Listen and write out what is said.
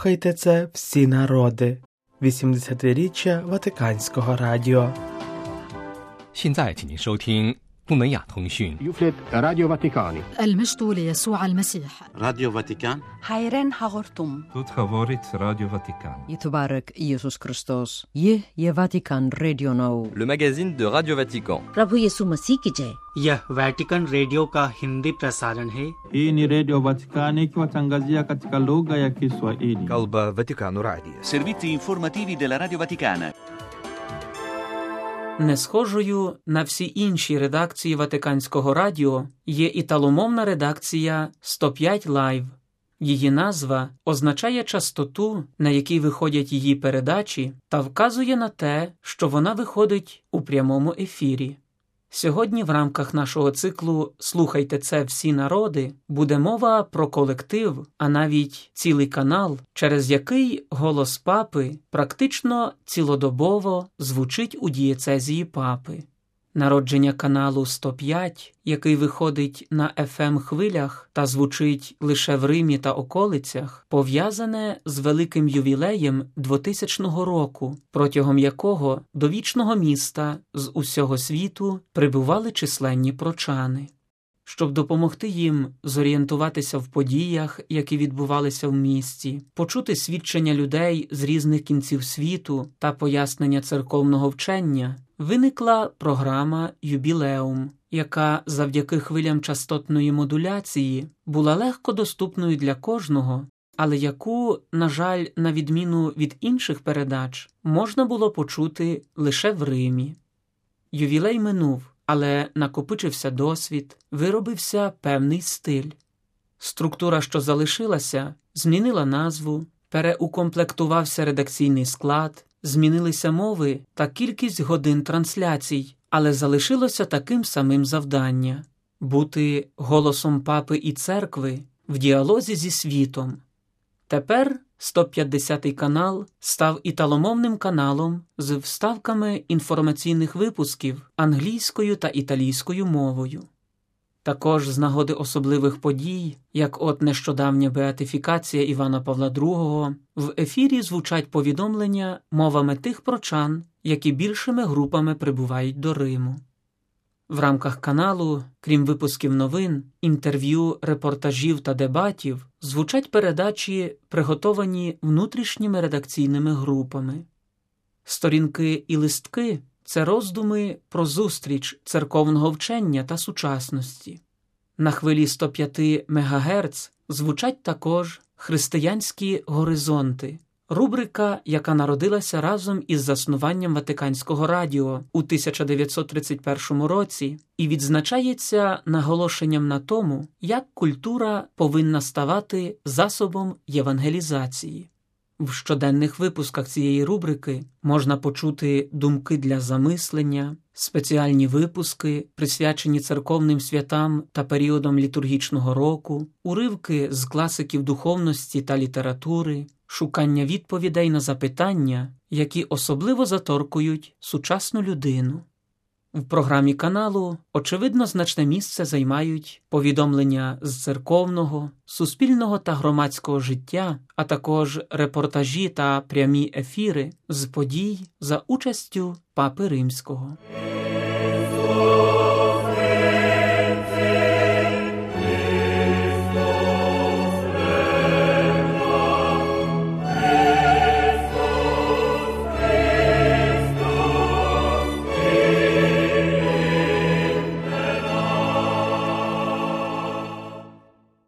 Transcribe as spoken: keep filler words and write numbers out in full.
Слухайте це всі народи. вісімдесятиріччя Ватиканського радіо. 现在请您收听不门雅通讯 يفلت راديو فاتيكاني المجد ليسوع المسيح. راديو فاتيكان هايرين هاغورتوم Тут говорить Радіо Ватикан. يتبارك يسوع كريستوس. يه يه فاتيكان راديو نو. Le magazine de Radio Vatican. प्रभु यीशु मसीह की जय. यह वेटिकन रेडियो का हिंदी प्रसारण है. Hii ni Radio Vatikani ikiwatangazia katika lugha ya Kiswahili. Kalba Vatikano Radio. Servizi informativi della Radio Vaticana. Не схожою на всі інші редакції Ватиканського радіо є італомовна редакція сто п'ять Лайв. Її назва означає частоту, на якій виходять її передачі, та вказує на те, що вона виходить у прямому ефірі. Сьогодні в рамках нашого циклу «Слухайте це всі народи» буде мова про колектив, а навіть цілий канал, через який голос папи практично цілодобово звучить у дієцезії папи. Народження каналу сто п'ять, який виходить на еф ем-хвилях та звучить лише в Римі та околицях, пов'язане з великим ювілеєм двотисячного року, протягом якого до вічного міста з усього світу прибували численні прочани. Щоб допомогти їм зорієнтуватися в подіях, які відбувалися в місті, почути свідчення людей з різних кінців світу та пояснення церковного вчення, виникла програма «Юбілеум», яка завдяки хвилям частотної модуляції була легко доступною для кожного, але яку, на жаль, на відміну від інших передач, можна було почути лише в Римі. Ювілей минув, але накопичився досвід, виробився певний стиль. Структура, що залишилася, змінила назву, переукомплектувався редакційний склад, змінилися мови та кількість годин трансляцій, але залишилося таким самим завдання – бути голосом папи і церкви в діалозі зі світом. Тепер сто п'ятдесятий канал став італомовним каналом з вставками інформаційних випусків англійською та італійською мовою. Також з нагоди особливих подій, як от нещодавня беатифікація Івана Павла другого, в ефірі звучать повідомлення мовами тих прочан, які більшими групами прибувають до Риму. В рамках каналу, крім випусків новин, інтерв'ю, репортажів та дебатів, звучать передачі, приготовані внутрішніми редакційними групами. Сторінки і листки – це роздуми про зустріч церковного вчення та сучасності. На хвилі сто п'ять мегагерц звучать також «Християнські горизонти», рубрика, яка народилася разом із заснуванням Ватиканського радіо у тисяча дев'ятсот тридцять першому році і відзначається наголошенням на тому, як культура повинна ставати засобом євангелізації. В щоденних випусках цієї рубрики можна почути думки для замислення, спеціальні випуски, присвячені церковним святам та періодам літургічного року, уривки з класиків духовності та літератури, шукання відповідей на запитання, які особливо заторкують сучасну людину. В програмі каналу, очевидно, значне місце займають повідомлення з церковного, суспільного та громадського життя, а також репортажі та прямі ефіри з подій за участю Папи Римського.